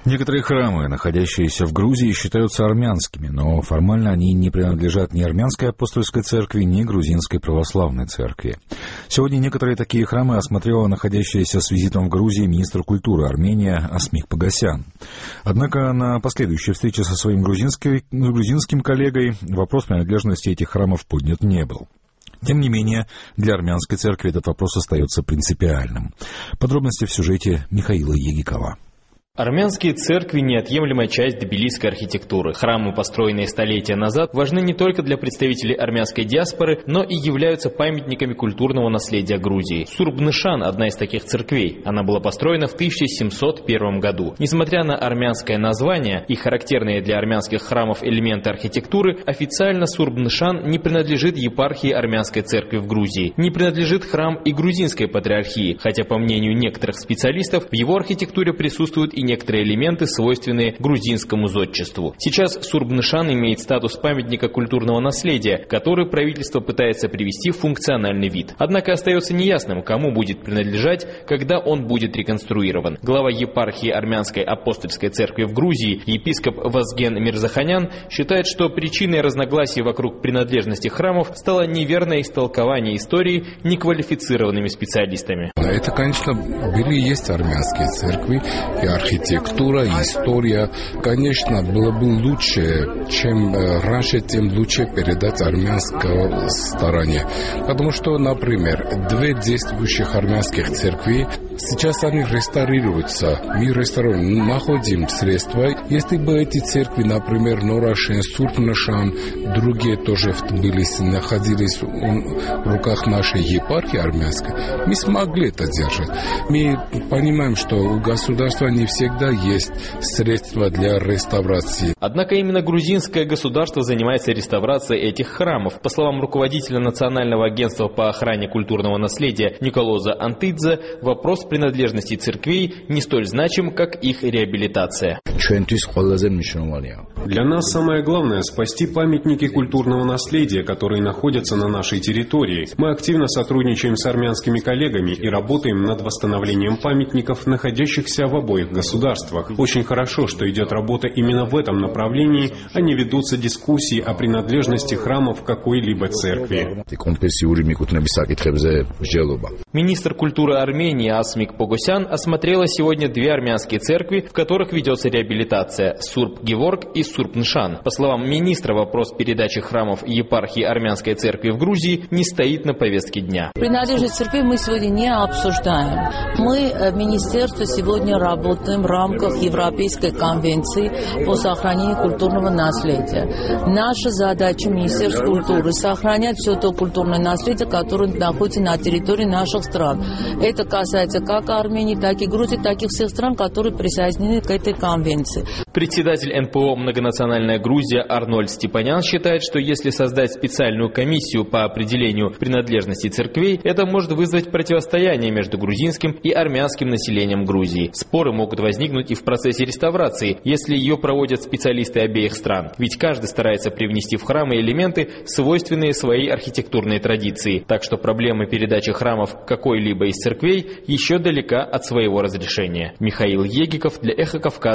Некоторые храмы, находящиеся в Грузии, считаются армянскими, но формально они не принадлежат ни армянской апостольской церкви, ни грузинской православной церкви. Сегодня некоторые такие храмы осмотрела находящаяся с визитом в Грузии министр культуры Армении Асмик Погосян. Однако на последующей встрече со своим грузинским коллегой вопрос принадлежности этих храмов поднят не был. Тем не менее, для армянской церкви этот вопрос остается принципиальным. Подробности в сюжете Михаила Егикова. Армянские церкви – неотъемлемая часть тбилисской архитектуры. Храмы, построенные столетия назад, важны не только для представителей армянской диаспоры, но и являются памятниками культурного наследия Грузии. Сурб-Нышан – одна из таких церквей. Она была построена в 1701 году. Несмотря на армянское название и характерные для армянских храмов элементы архитектуры, официально Сурб-Нышан не принадлежит епархии армянской церкви в Грузии. Не принадлежит храм и грузинской патриархии, хотя, по мнению некоторых специалистов, в его архитектуре присутствуют и некоторые элементы, свойственные грузинскому зодчеству. Сейчас Сурб-Нышан имеет статус памятника культурного наследия, который правительство пытается привести в функциональный вид. Однако остается неясным, кому будет принадлежать, когда он будет реконструирован. Глава епархии Армянской апостольской церкви в Грузии, епископ Вазген Мирзаханян, считает, что причиной разногласий вокруг принадлежности храмов стало неверное истолкование истории неквалифицированными специалистами. Это, конечно, были и есть армянские церкви, и архитектура, история. Конечно, было бы лучше, чем раньше, тем лучше передать армянской стороне. Потому что, например, две действующих армянских церкви, сейчас они реставрируются. Мы реставрируем, находим средства. Если бы эти церкви, например, Норашен, Сурб-Нышан, другие тоже в Тбилиси находились в руках нашей епархии армянской, мы смогли это держать. Мы понимаем, что у государства не всегда есть средства для реставрации. Однако именно грузинское государство занимается реставрацией этих храмов. По словам руководителя Национального агентства по охране культурного наследия Николоза Антидзе, вопрос принадлежности церквей не столь значим, как их реабилитация. Для нас самое главное – спасти памятники культурного наследия, которые находятся на нашей территории. Мы активно сотрудничаем с армянскими коллегами и работаем над восстановлением памятников, находящихся в обоих государствах. Очень хорошо, что идет работа именно в этом направлении, а не ведутся дискуссии о принадлежности храмов какой-либо церкви. Министр культуры Армении Асмик Погосян осмотрела сегодня две армянские церкви, в которых ведется реабилитация – Сурб-Геворг и Сурб-Нышан. По словам министра, вопрос передачи храмов епархии армянской церкви в Грузии не стоит на повестке дня. Принадлежность церкви мы сегодня не обсуждаем. Мы в министерстве сегодня работаем в рамках Европейской конвенции по сохранению культурного наследия. Наша задача Министерства культуры – сохранять все то культурное наследие, которое находится на территории наших стран. Это касается как Армении, так и Грузии, так и всех стран, которые присоединены к этой конвенции. Председатель НПО «Многонациональная Грузия» Арнольд Степанян считает, что если создать специальную комиссию по определению принадлежности церквей, это может вызвать противостояние между грузинским и армянским населением Грузии. Споры могут возникнуть и в процессе реставрации, если ее проводят специалисты обеих стран. Ведь каждый старается привнести в храмы элементы, свойственные своей архитектурной традиции. Так что проблема передачи храмов какой-либо из церквей еще далека от своего разрешения. Михаил Егиков для Эхо Кавказа.